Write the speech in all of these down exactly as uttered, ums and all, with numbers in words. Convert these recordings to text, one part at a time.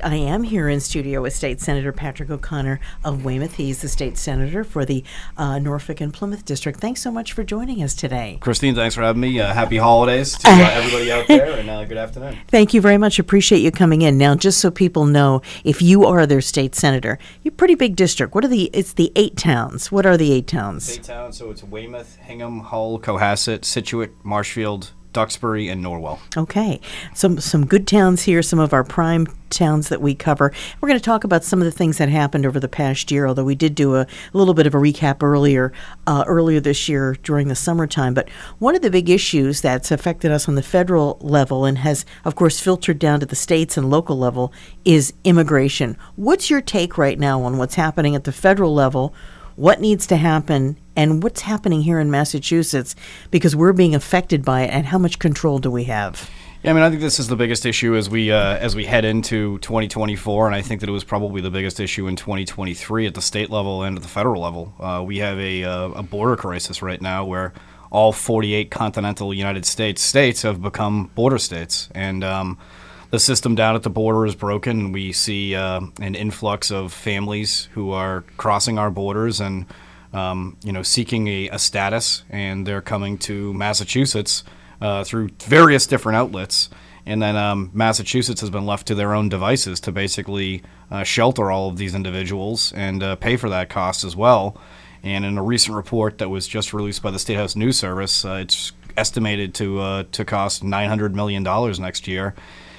I am here in studio with State Senator Patrick O'Connor of Weymouth. He's the state senator for the uh, Norfolk and Plymouth District. Thanks so much for joining us today. Christine, thanks for having me. Uh, happy holidays to uh, everybody out there, and uh, good afternoon. Thank you very much. Appreciate you coming in. Now, just so people know, if you are their state senator, you're a pretty big district. What are the, it's the eight towns. What are the eight towns? Eight towns, so it's Weymouth, Hingham, Hull, Cohasset, Scituate, Marshfield, Duxbury, and Norwell. Okay. Some some good towns here, some of our prime towns that we cover. We're going to talk about some of the things that happened over the past year, although we did do a, a little bit of a recap earlier uh, earlier this year during the summertime. But one of the big issues that's affected us on the federal level and has, of course, filtered down to the states and local level is immigration. What's your take right now on what's happening at the federal level? What needs to happen, and what's happening here in Massachusetts, because we're being affected by it, and how much control do we have? Yeah, I mean, I think this is the biggest issue as we uh, as we head into twenty twenty-four, and I think that it was probably the biggest issue in twenty twenty-three at the state level and at the federal level. Uh, we have a, uh, a border crisis right now where all forty-eight continental United States states have become border states, and um, the system down at the border is broken. We see uh, an influx of families who are crossing our borders and, um, you know, seeking a, a status, and they're coming to Massachusetts uh, through various different outlets. And then um, Massachusetts has been left to their own devices to basically uh, shelter all of these individuals and uh, pay for that cost as well. And in a recent report that was just released by the State House News Service, uh, it's estimated to uh, to cost nine hundred million dollars next year.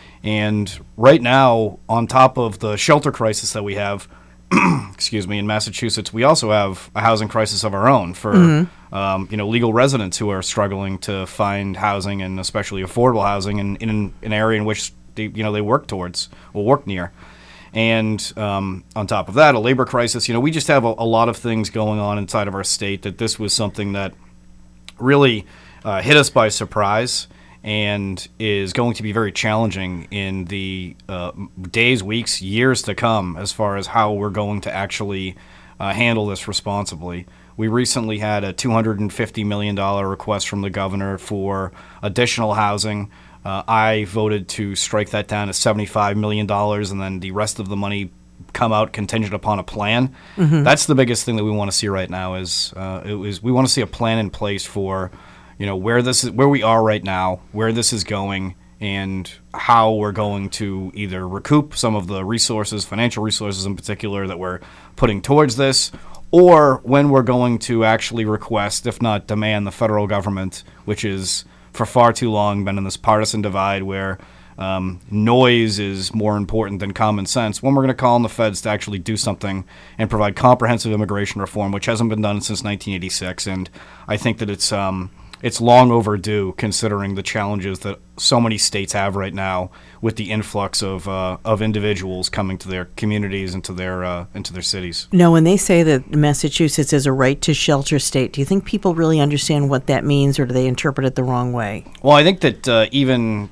And right now, on top of the shelter crisis that we have, excuse me, in Massachusetts, we also have a housing crisis of our own for mm-hmm. um, you know, legal residents who are struggling to find housing, and especially affordable housing in, in an area in which they, you know, they work towards or work near. And um, on top of that, a labor crisis. You know, we just have a, a lot of things going on inside of our state that this was something that really uh, hit us by surprise, and is going to be very challenging in the uh, days, weeks, years to come as far as how we're going to actually uh, handle this responsibly. We recently had a two hundred fifty million dollars request from the governor for additional housing. Uh, I voted to strike that down to seventy-five million dollars, and then the rest of the money come out contingent upon a plan. Mm-hmm. That's the biggest thing that we want to see right now is, uh, it was, we want to see a plan in place for, you know, where this is, where we are right now, where this is going, and how we're going to either recoup some of the resources, financial resources in particular, that we're putting towards this, or when we're going to actually request, if not demand, the federal government, which is for far too long been in this partisan divide where um, noise is more important than common sense, when we're going to call on the feds to actually do something and provide comprehensive immigration reform, which hasn't been done since nineteen eighty-six. And I think that it's um, It's long overdue, considering the challenges that so many states have right now with the influx of uh, of individuals coming to their communities and to their uh, into their cities. Now, when they say that Massachusetts is a right to shelter state, do you think people really understand what that means, or do they interpret it the wrong way? Well, I think that uh, even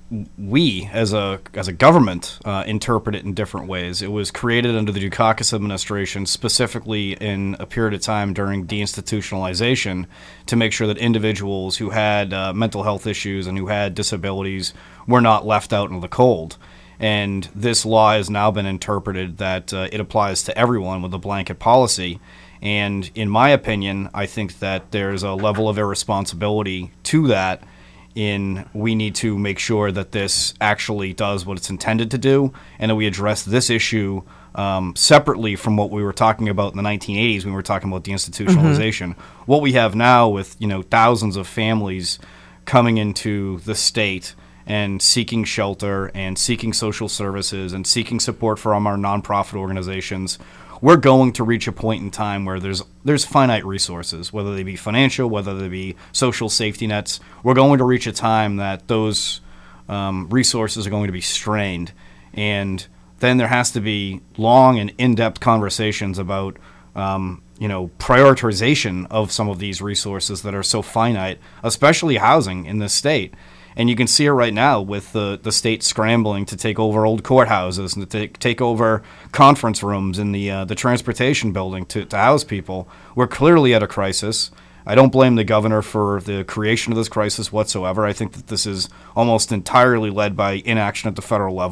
we, as a as a government, uh, interpret it in different ways. It was created under the Dukakis administration, specifically in a period of time during deinstitutionalization, to make sure that individuals who had uh, mental health issues and who had disabilities were not left out in the cold. And this law has now been interpreted that uh, it applies to everyone with a blanket policy. And in my opinion, I think that there's a level of irresponsibility to that, in we need to make sure that this actually does what it's intended to do, and that we address this issue um, separately from what we were talking about in the nineteen eighties when we were talking about deinstitutionalization. Mm-hmm. What we have now with, you know, thousands of families coming into the state and seeking shelter and seeking social services and seeking support from our nonprofit organizations, we're going to reach a point in time where there's there's finite resources, whether they be financial, whether they be social safety nets. We're going to reach a time that those um, resources are going to be strained, and then there has to be long and in-depth conversations about um, you know, prioritization of some of these resources that are so finite, especially housing in this state. And you can see it right now with the, the state scrambling to take over old courthouses and to take, take over conference rooms in the uh, the transportation building to, to house people. We're clearly at a crisis. I don't blame the governor for the creation of this crisis whatsoever. I think that this is almost entirely led by inaction at the federal level.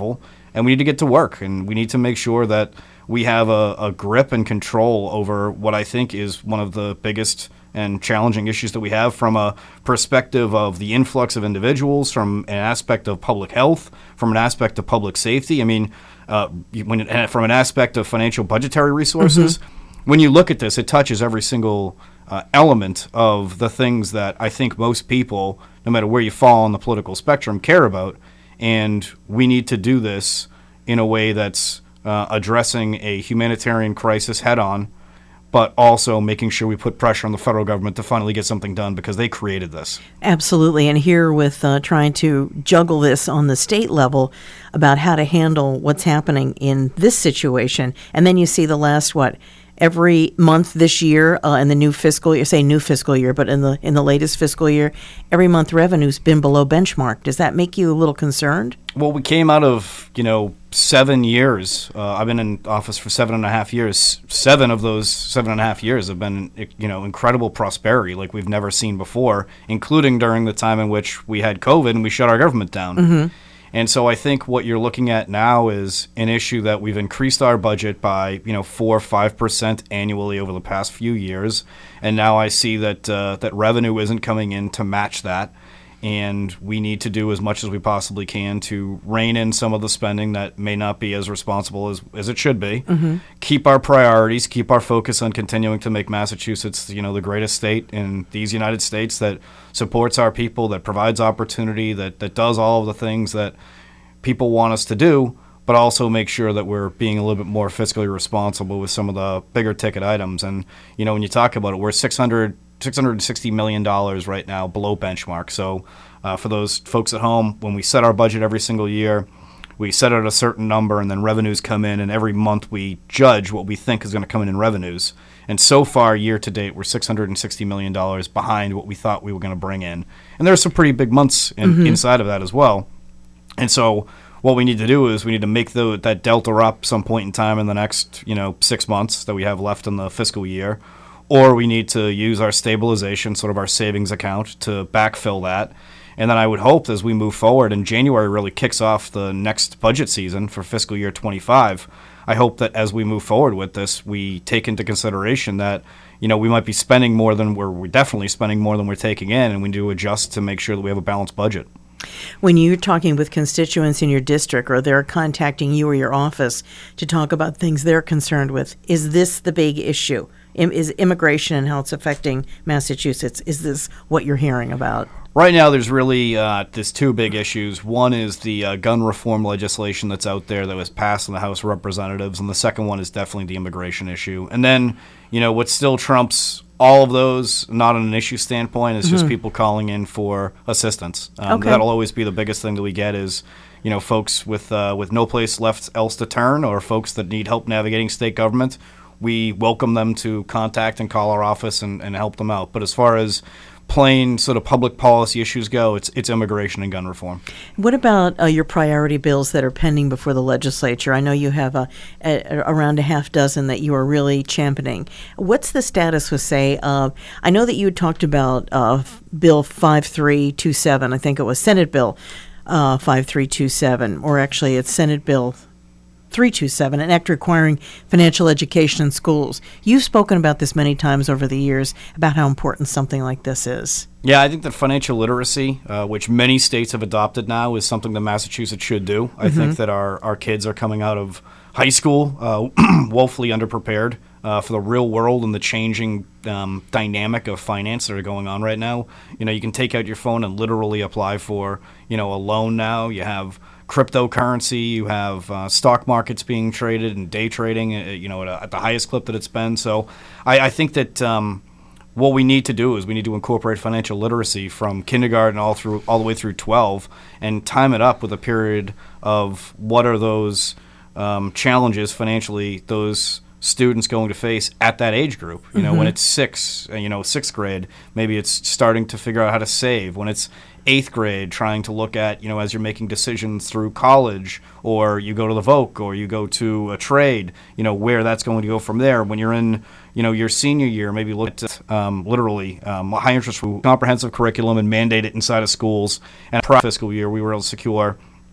and we need to get to work, and we need to make sure that we have a, a grip and control over what I think is one of the biggest and challenging issues that we have from a perspective of the influx of individuals, from an aspect of public health, from an aspect of public safety. I mean, uh, when it, from an aspect of financial budgetary resources. Mm-hmm. When you look at this, it touches every single uh, element of the things that I think most people, no matter where you fall on the political spectrum, care about. And we need to do this in a way that's uh, addressing a humanitarian crisis head on, but also making sure we put pressure on the federal government to finally get something done because they created this. Absolutely. And here with uh, trying to juggle this on the state level about how to handle what's happening in this situation. And then you see the last, what, every month this year uh, in the new fiscal year, say new fiscal year, but in the in the latest fiscal year, every month revenue's been below benchmark. Does that make you a little concerned? Well, we came out of, you know, seven years. Uh, I've been in office for seven and a half years. Seven of those seven and a half years have been, you know, incredible prosperity like we've never seen before, including during the time in which we had COVID and we shut our government down. Mm-hmm. And so I think what you're looking at now is an issue that we've increased our budget by, you know, four or five percent annually over the past few years, and now I see that uh, that revenue isn't coming in to match that, and we need to do as much as we possibly can to rein in some of the spending that may not be as responsible as, as it should be. Mm-hmm. Keep our priorities, keep our focus on continuing to make Massachusetts, you know, the greatest state in these United States that supports our people, that provides opportunity, that, that does all of the things that people want us to do, but also make sure that we're being a little bit more fiscally responsible with some of the bigger ticket items. And, you know, when you talk about it, we're six hundred six hundred sixty million dollars right now below benchmark. So uh, for those folks at home, when we set our budget every single year, we set it at a certain number, and then revenues come in, and every month we judge what we think is going to come in in revenues. And so far, year to date, we're six hundred sixty million dollars behind what we thought we were going to bring in. And there's some pretty big months in, mm-hmm. inside of that as well. And so what we need to do is we need to make the, that delta up some point in time in the next, you know, six months that we have left in the fiscal year. Or we need to use our stabilization, sort of our savings account, to backfill that. And then I would hope as we move forward, and January really kicks off the next budget season for fiscal year twenty-five, I hope that as we move forward with this, we take into consideration that, you know, we might be spending more than we're, we're definitely spending more than we're taking in, and we do adjust to make sure that we have a balanced budget. When you're talking with constituents in your district, or they're contacting you or your office to talk about things they're concerned with, is this the big issue? Is immigration and how it's affecting Massachusetts? Is this what you're hearing about? Right now, there's really uh, there's two big issues. One is the uh, gun reform legislation that's out there that was passed in the House of Representatives, and the second one is definitely the immigration issue. And then, you know, what still trumps all of those, not on an issue standpoint, is mm-hmm. just people calling in for assistance. Um, okay. That'll always be the biggest thing that we get is, you know, folks with uh, with no place left else to turn, or folks that need help navigating state government. We welcome them to contact and call our office and, and help them out. But as far as plain sort of public policy issues go, it's it's immigration and gun reform. What about uh, your priority bills that are pending before the legislature? I know you have a, a, around a half dozen that you are really championing. What's the status with, say, uh, I know that you had talked about uh, Bill five three two seven, I think it was Senate Bill uh, five three two seven, or actually it's Senate Bill three two seven, an act requiring financial education in schools. You've spoken about this many times over the years, about how important something like this is. Yeah, I think that financial literacy, uh, which many states have adopted now, is something that Massachusetts should do. I mm-hmm. think that our, our kids are coming out of high school uh, woefully underprepared uh, for the real world and the changing um, dynamic of finance that are going on right now. You know, you can take out your phone and literally apply for, you know, a loan now. You have cryptocurrency, you have uh, stock markets being traded and day trading, uh, you know, at, a, at the highest clip that it's been. So I, I think that um, what we need to do is we need to incorporate financial literacy from kindergarten all through all the way through twelve, and time it up with a period of what are those um, challenges financially those students going to face at that age group. You know, mm-hmm. when it's six, you know, sixth grade, maybe it's starting to figure out how to save. When it's eighth grade, trying to look at, you know, as you're making decisions through college, or you go to the Voc, or you go to a trade, you know, where that's going to go from there. When you're in, you know, your senior year, maybe look at um, literally um, high interest comprehensive curriculum and mandate it inside of schools. And fiscal year, we were able to secure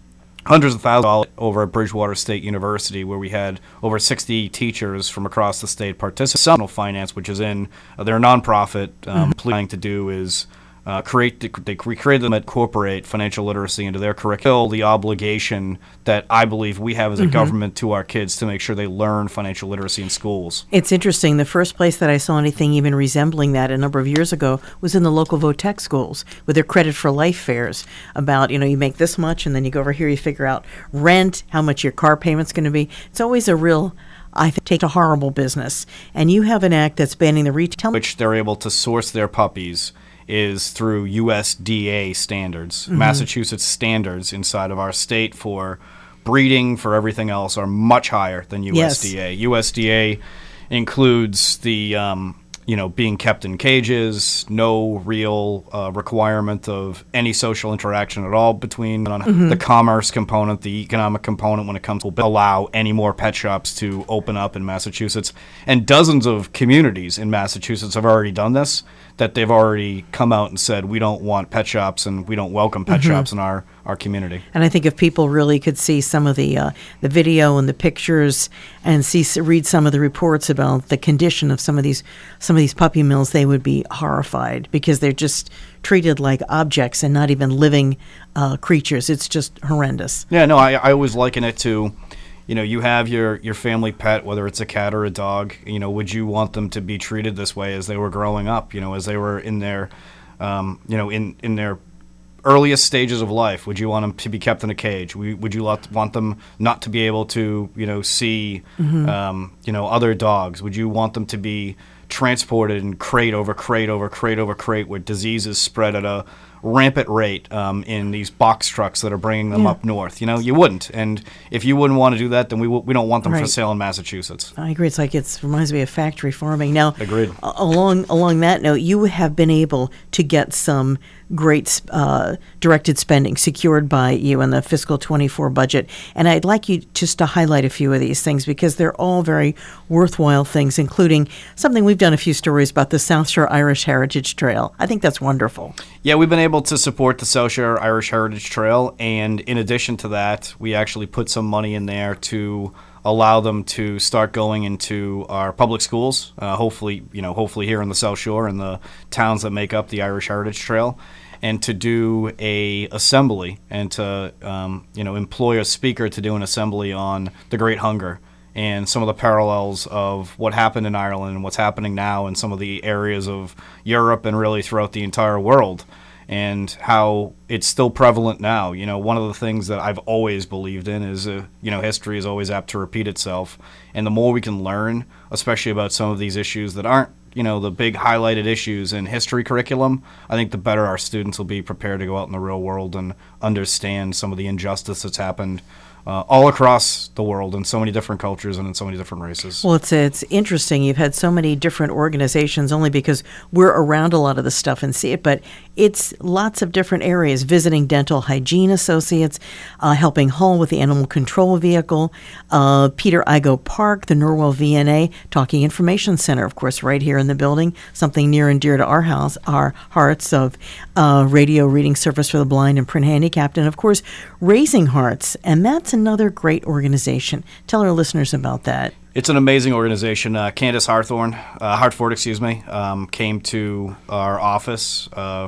hundreds of thousands of dollars over at Bridgewater State University, where we had over sixty teachers from across the state participate. Some finance, which is in uh, their nonprofit, um, mm-hmm. trying to do is uh, create. The, they recreated them, incorporate financial literacy into their curriculum. The obligation that I believe we have as a mm-hmm. government to our kids to make sure they learn financial literacy in schools. It's interesting. The first place that I saw anything even resembling that a number of years ago was in the local VOTEC schools with their credit for life fairs about, you know, you make this much and then you go over here, you figure out rent, how much your car payment's going to be. It's always a real, I think, take a horrible business. And you have an act that's banning the retail. Which they're able to source their puppies is through U S D A standards. Mm-hmm. Massachusetts standards inside of our state for breeding, for everything else, are much higher than U S D A. Yes. U S D A includes the, um, you know, being kept in cages, no real uh, requirement of any social interaction at all between mm-hmm. the commerce component, the economic component when it comes to allow any more pet shops to open up in Massachusetts. And dozens of communities in Massachusetts have already done this, that they've already come out and said, we don't want pet shops and we don't welcome pet mm-hmm. shops in our, our community. And I think if people really could see some of the uh, the video and the pictures and see read some of the reports about the condition of some of these some of these puppy mills, they would be horrified because they're just treated like objects and not even living uh, creatures. It's just horrendous. Yeah, no, I, I always liken it to, you know, you have your, your family pet, whether it's a cat or a dog. You know, would you want them to be treated this way as they were growing up? You know, as they were in their, um, you know, in, in their earliest stages of life? Would you want them to be kept in a cage? Would you want them not to be able to, you know, see, mm-hmm. um, you know, other dogs? Would you want them to be transported in crate over crate over crate over crate, where diseases spread at a rampant rate um, in these box trucks that are bringing them yeah. up north? You know, you wouldn't. And if you wouldn't want to do that, then we w- we don't want them right. for sale in Massachusetts. I agree. It's like it reminds me of factory farming. Now, agreed. A- along along that note, you have been able to get some great uh, directed spending secured by you in the fiscal twenty-four budget. And I'd like you just to highlight a few of these things because they're all very worthwhile things, including something we've done a few stories about, the South Shore Irish Heritage Trail. I think that's wonderful. Yeah, we've been able to support the South Shore Irish Heritage Trail. And in addition to that, we actually put some money in there to allow them to start going into our public schools, uh, hopefully, you know, hopefully here in the South Shore and the towns that make up the Irish Heritage Trail, and to do a assembly and to, um, you know, employ a speaker to do an assembly on the Great Hunger and some of the parallels of what happened in Ireland and what's happening now in some of the areas of Europe and really throughout the entire world, and how it's still prevalent now. You know, one of the things that I've always believed in is, uh, you know, history is always apt to repeat itself. And the more we can learn, especially about some of these issues that aren't, you know, the big highlighted issues in history curriculum, I think the better our students will be prepared to go out in the real world and understand some of the injustice that's happened Uh, all across the world in so many different cultures and in so many different races. Well, it's it's interesting. You've had so many different organizations only because we're around a lot of the stuff and see it, but it's lots of different areas, visiting dental hygiene associates, uh, helping Hull with the animal control vehicle, uh, Peter Igoe Park, the Norwell V N A, Talking Information Center, of course, right here in the building, something near and dear to our house, our hearts, of uh, radio reading service for the blind and print handicapped, and of course, Raising Hearts, and that's another great organization. Tell our listeners about that. It's an amazing organization. Uh, Candace Harthorne, uh, Hartford, excuse me, um, came to our office uh,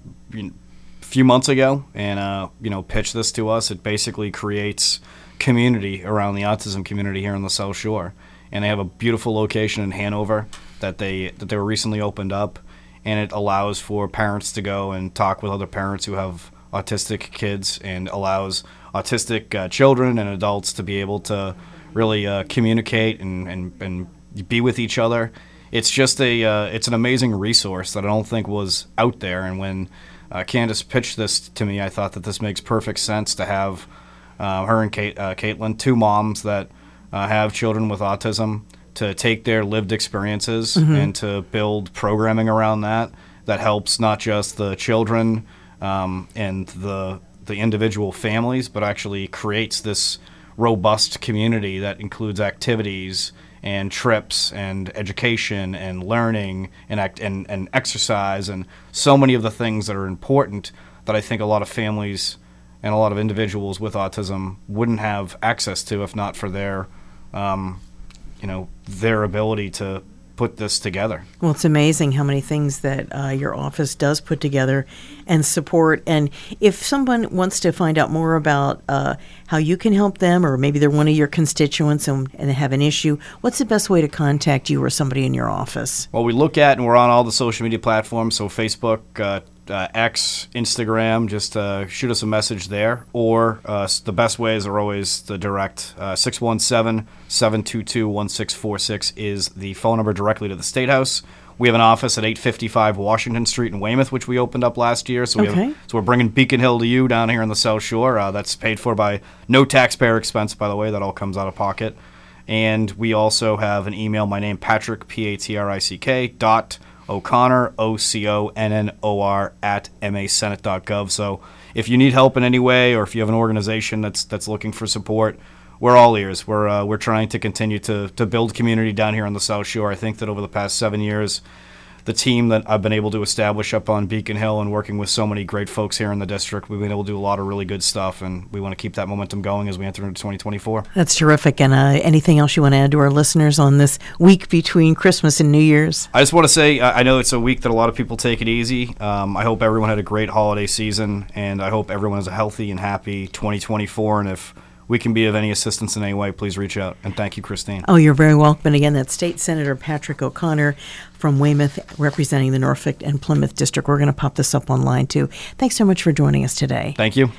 a few months ago and uh, you know pitched this to us. It basically creates community around the autism community here in the South Shore, and they have a beautiful location in Hanover that they that they were recently opened up, and it allows for parents to go and talk with other parents who have autistic kids, and allows autistic uh, children and adults to be able to really uh, communicate and, and, and be with each other. It's just a uh, it's an amazing resource that I don't think was out there. And when uh, Candace pitched this to me, I thought that this makes perfect sense to have uh, her and Kate, uh, Caitlin, two moms that uh, have children with autism, to take their lived experiences mm-hmm. and to build programming around that that helps not just the children um, and the the individual families, but actually creates this robust community that includes activities and trips and education and learning and act and, and exercise and so many of the things that are important that I think a lot of families and a lot of individuals with autism wouldn't have access to if not for their, um, you know, their ability to put this together. Well, it's amazing how many things that uh, your office does put together and support. And if someone wants to find out more about uh, how you can help them, or maybe they're one of your constituents and, and they have an issue, what's the best way to contact you or somebody in your office? Well, we look at, and we're on all the social media platforms, so Facebook, uh, uh, X, Instagram, just uh, shoot us a message there. Or uh, the best ways are always the direct. uh, six one seven, seven two two, one six four six is the phone number directly to the State House. We have an office at eight fifty-five Washington Street in Weymouth, which we opened up last year. So, we Okay. have, so we're bringing Beacon Hill to you down here on the South Shore. Uh, that's paid for by no taxpayer expense, by the way. That all comes out of pocket. And we also have an email. My name, Patrick, P A T R I C K, dot O'Connor, O C O N N O R, at M A Senate dot gov. So if you need help in any way, or if you have an organization that's that's looking for support, we're all ears. We're uh, we're trying to continue to to build community down here on the South Shore. I think that over the past seven years, the team that I've been able to establish up on Beacon Hill and working with so many great folks here in the district, we've been able to do a lot of really good stuff, and we want to keep that momentum going as we enter into twenty twenty-four. That's terrific. And uh, anything else you want to add to our listeners on this week between Christmas and New Year's? I just want to say, I I know it's a week that a lot of people take it easy. Um, I hope everyone had a great holiday season, and I hope everyone has a healthy and happy twenty twenty-four. And if we can be of any assistance in any way, please reach out. And thank you, Christine. Oh, you're very welcome. And again, that's State Senator Patrick O'Connor from Weymouth, representing the Norfolk and Plymouth District. We're going to pop this up online, too. Thanks so much for joining us today. Thank you.